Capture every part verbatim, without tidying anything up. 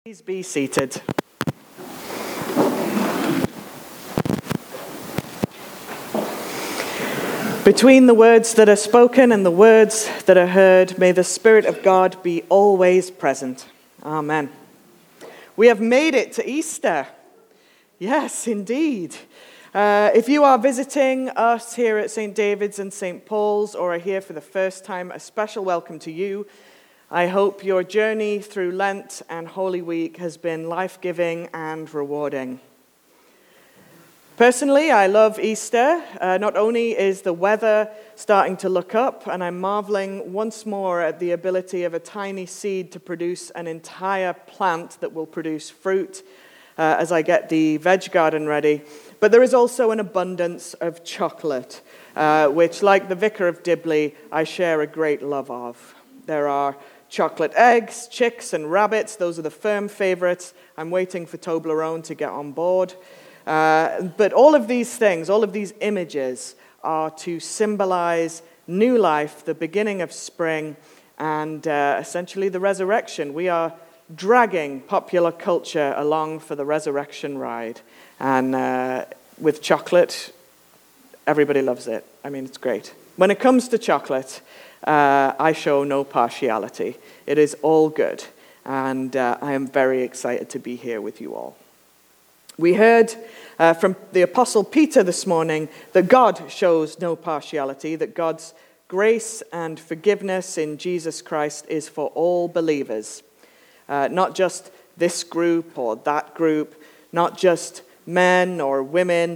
Please be seated. Between the words that are spoken and the words that are heard, may the Spirit of God be always present. Amen. We have made it to Easter. Yes, indeed. Uh, if you are visiting us here at Saint David's and Saint Paul's, or are here for the first time, a special welcome to you. I hope your journey through Lent and Holy Week has been life-giving and rewarding. Personally, I love Easter. Uh, not only is the weather starting to look up, and I'm marveling once more at the ability of a tiny seed to produce an entire plant that will produce fruit uh, as I get the veg garden ready. But there is also an abundance of chocolate, uh, which, like the Vicar of Dibley, I share a great love of. There are chocolate eggs, chicks, and rabbits. Those are the firm favorites. I'm waiting for Toblerone to get on board. Uh, but all of these things, all of these images are to symbolize new life, the beginning of spring, and uh, essentially the resurrection. We are dragging popular culture along for the resurrection ride. And uh, with chocolate, everybody loves it. I mean, it's great. When it comes to chocolate, Uh, I show no partiality. It is all good, and uh, I am very excited to be here with you all. We heard uh, from the Apostle Peter this morning that God shows no partiality, that God's grace and forgiveness in Jesus Christ is for all believers, uh, not just this group or that group, not just men or women,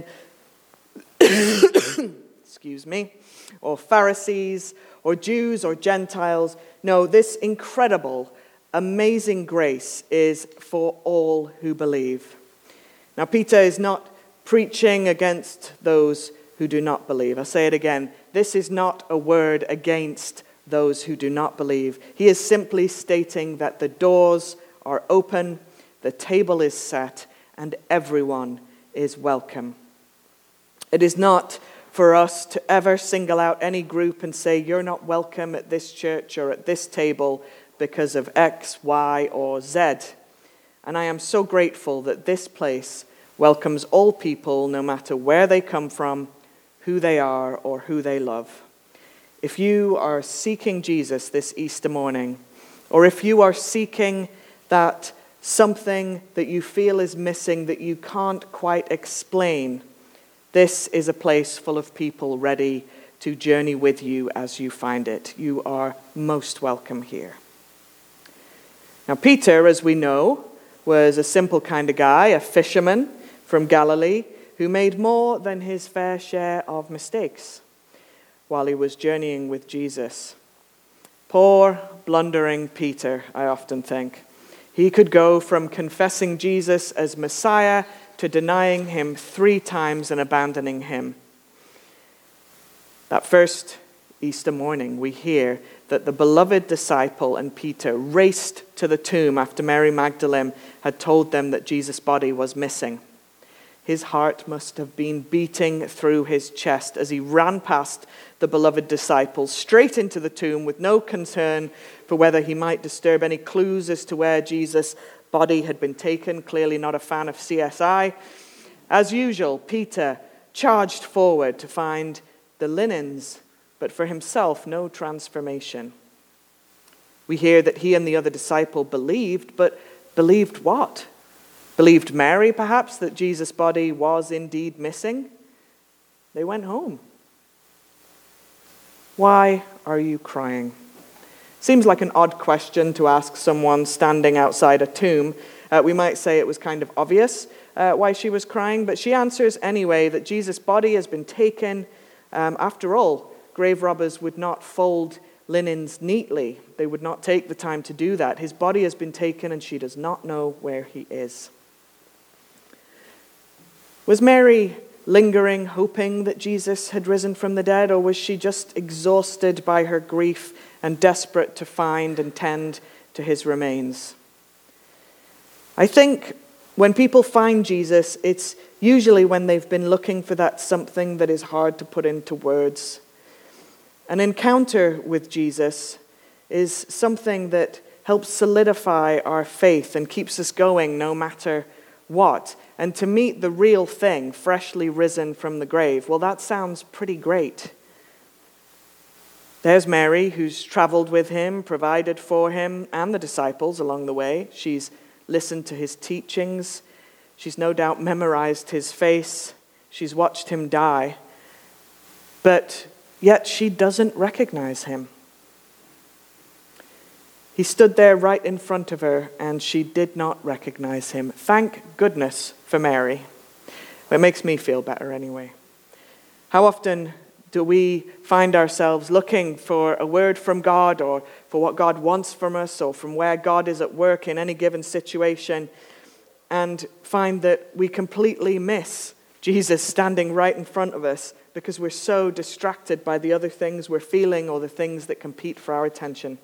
excuse me, or Pharisees, or Jews, or Gentiles. No, this incredible, amazing grace is for all who believe. Now, Peter is not preaching against those who do not believe. I'll say it again. This is not a word against those who do not believe. He is simply stating that the doors are open, the table is set, and everyone is welcome. It is not for us to ever single out any group and say, you're not welcome at this church or at this table because of X, Y, or Z. And I am so grateful that this place welcomes all people, no matter where they come from, who they are, or who they love. If you are seeking Jesus this Easter morning, or if you are seeking that something that you feel is missing that you can't quite explain, this is a place full of people ready to journey with you as you find it. You are most welcome here. Now, Peter, as we know, was a simple kind of guy, a fisherman from Galilee, who made more than his fair share of mistakes while he was journeying with Jesus. Poor, blundering Peter, I often think. He could go from confessing Jesus as Messiah to denying him three times and abandoning him. That first Easter morning, we hear that the beloved disciple and Peter raced to the tomb after Mary Magdalene had told them that Jesus' body was missing. His heart must have been beating through his chest as he ran past the beloved disciple straight into the tomb with no concern for whether he might disturb any clues as to where Jesus' body had been taken. Clearly not a fan of C S I. As usual, Peter charged forward to find the linens, but for himself, no transformation. We hear that he and the other disciple believed, but believed what? Believed Mary, perhaps, that Jesus' body was indeed missing? They went home. Why are you crying? Seems like an odd question to ask someone standing outside a tomb. Uh, we might say it was kind of obvious uh, why she was crying, but she answers anyway that Jesus' body has been taken. Um, after all, grave robbers would not fold linens neatly. They would not take the time to do that. His body has been taken and she does not know where he is. Was Mary lingering, hoping that Jesus had risen from the dead, or was she just exhausted by her grief and desperate to find and tend to his remains? I think when people find Jesus, it's usually when they've been looking for that something that is hard to put into words. An encounter with Jesus is something that helps solidify our faith and keeps us going no matter what. And to meet the real thing, freshly risen from the grave, well, that sounds pretty great. There's Mary, who's traveled with him, provided for him and the disciples along the way. She's listened to his teachings. She's no doubt memorized his face. She's watched him die. But yet she doesn't recognize him. He stood there right in front of her, and she did not recognize him. Thank goodness for Mary. It makes me feel better anyway. How often do we find ourselves looking for a word from God, or for what God wants from us, or from where God is at work in any given situation, and find that we completely miss Jesus standing right in front of us because we're so distracted by the other things we're feeling or the things that compete for our attention?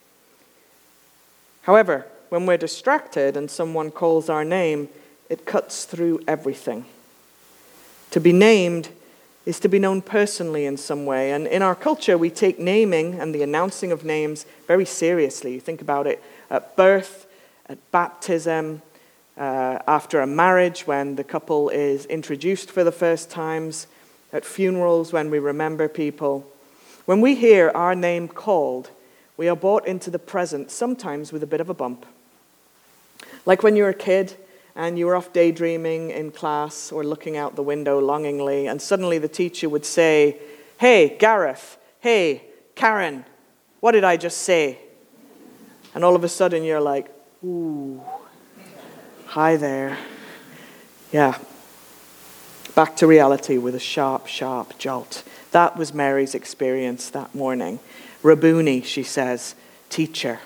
However, when we're distracted and someone calls our name, it cuts through everything. To be named is to be known personally in some way. And in our culture, we take naming and the announcing of names very seriously. You think about it at birth, at baptism, uh, after a marriage when the couple is introduced for the first times, at funerals when we remember people. When we hear our name called, we are brought into the present, sometimes with a bit of a bump. Like when you were a kid and you were off daydreaming in class or looking out the window longingly, and suddenly the teacher would say, "Hey, Gareth, hey, Karen, what did I just say?" And all of a sudden you're like, "Ooh, hi there." Yeah. Back to reality with a sharp, sharp jolt. That was Mary's experience that morning. Rabboni, she says, teacher.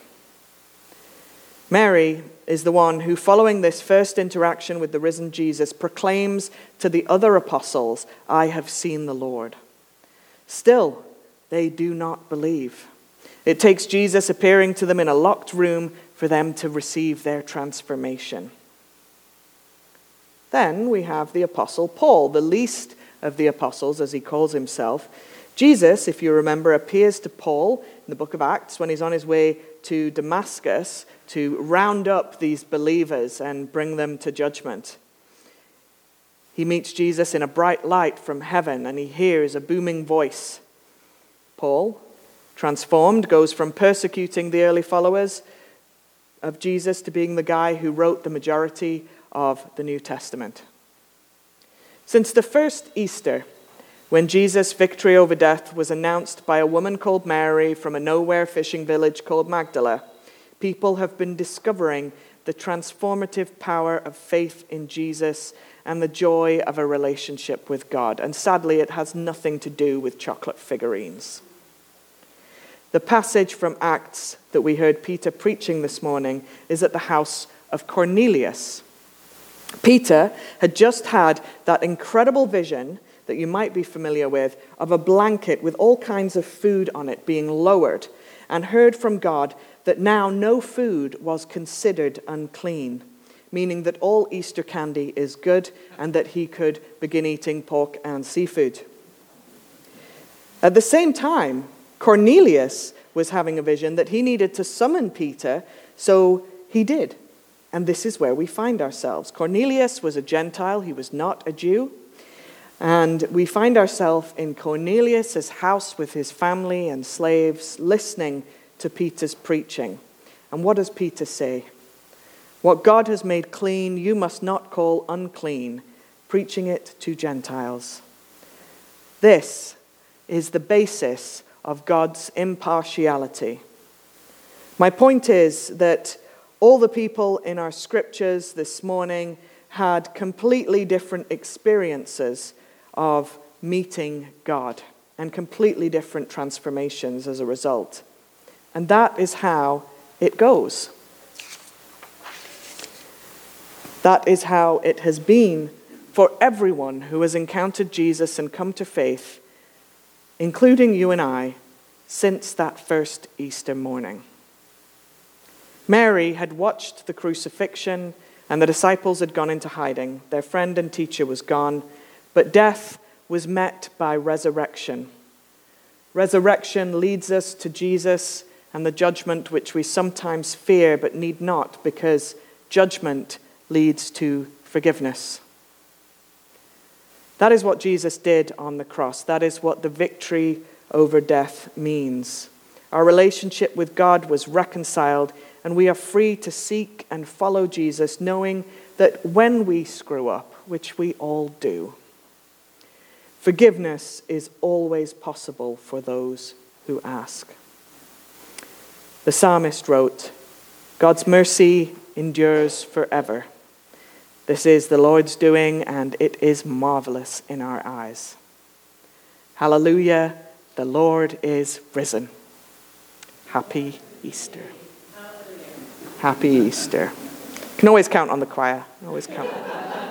Mary is the one who, following this first interaction with the risen Jesus, proclaims to the other apostles, "I have seen the Lord." Still, they do not believe. It takes Jesus appearing to them in a locked room for them to receive their transformation. Then we have the apostle Paul, the least of the apostles, as he calls himself. Jesus, if you remember, appears to Paul in the book of Acts when he's on his way to Damascus to round up these believers and bring them to judgment. He meets Jesus in a bright light from heaven, and he hears a booming voice. Paul, transformed, goes from persecuting the early followers of Jesus to being the guy who wrote the majority of the New Testament. Since the first Easter, when Jesus' victory over death was announced by a woman called Mary from a nowhere fishing village called Magdala, people have been discovering the transformative power of faith in Jesus and the joy of a relationship with God. And sadly, it has nothing to do with chocolate figurines. The passage from Acts that we heard Peter preaching this morning is at the house of Cornelius. Peter had just had that incredible vision that you might be familiar with of a blanket with all kinds of food on it being lowered, and heard from God that now no food was considered unclean, meaning that all Easter candy is good and that he could begin eating pork and seafood. At the same time, Cornelius was having a vision that he needed to summon Peter, so he did. And this is where we find ourselves. Cornelius was a Gentile. He was not a Jew. And we find ourselves in Cornelius' house with his family and slaves, listening to Peter's preaching. And what does Peter say? "What God has made clean, you must not call unclean," preaching it to Gentiles. This is the basis of God's impartiality. My point is that all the people in our scriptures this morning had completely different experiences of meeting God and completely different transformations as a result. And that is how it goes. That is how it has been for everyone who has encountered Jesus and come to faith, including you and I, since that first Easter morning. Mary had watched the crucifixion, and the disciples had gone into hiding. Their friend and teacher was gone, but death was met by resurrection. Resurrection leads us to Jesus and the judgment which we sometimes fear but need not, because judgment leads to forgiveness. That is what Jesus did on the cross. That is what the victory over death means. Our relationship with God was reconciled, and we are free to seek and follow Jesus, knowing that when we screw up, which we all do, forgiveness is always possible for those who ask. The psalmist wrote, "God's mercy endures forever. This is the Lord's doing, and it is marvelous in our eyes. Hallelujah, the Lord is risen." Happy Easter. Happy Easter. You can always count on the choir. Always count.